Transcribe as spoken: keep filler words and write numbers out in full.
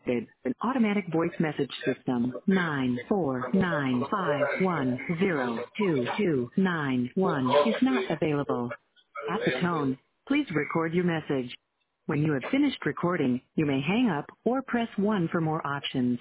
An automatic voice message system nine four nine five one zero two two nine one is not available. At the tone, please record your message. When you have finished recording, you may hang up or press one for more options.